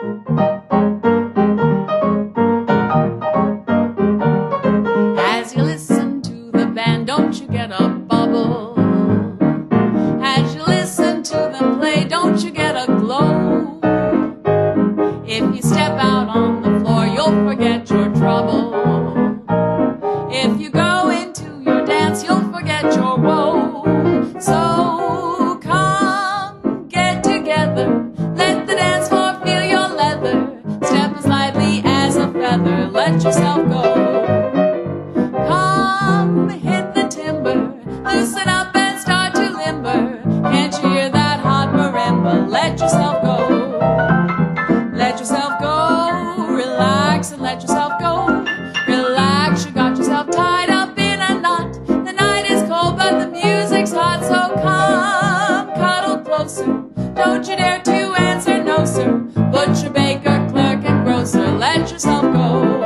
As you listen to the band, don't you get a bubble? As you listen to them play, don't you get a glow? If you step out on the floor, you'll forget your trouble. If you go into your dance, you'll forget your woe. So come, get together, let the dance floor feel your leather. Step as lightly as a feather, let yourself go. Come, hit the timber, loosen up and start to limber. Can't you hear that hot marimba? Let yourself go. Let yourself go, relax and let yourself go. Relax, you got yourself tied up in a knot. The night is cold but the music's hot, so come, cuddle closer. Don't you dare to answer no sir. Butcher, baker, clerk and grocer, let yourself go.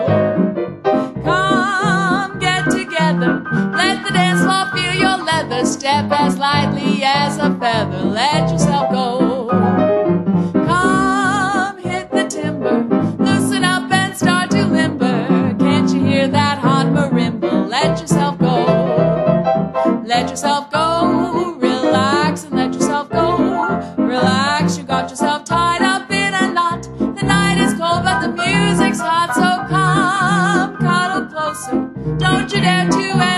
Come, get together, let the dance floor feel your leather. Step as lightly as a feather, let yourself go. Come, hit the timber, loosen up and start to limber. Can't you hear that hot marimba? Let yourself go. Let yourself go, relax and let yourself go. Relax, you got yourself tied up in a knot. The night is cold but the music's hot, so come, cuddle closer. Don't you dare to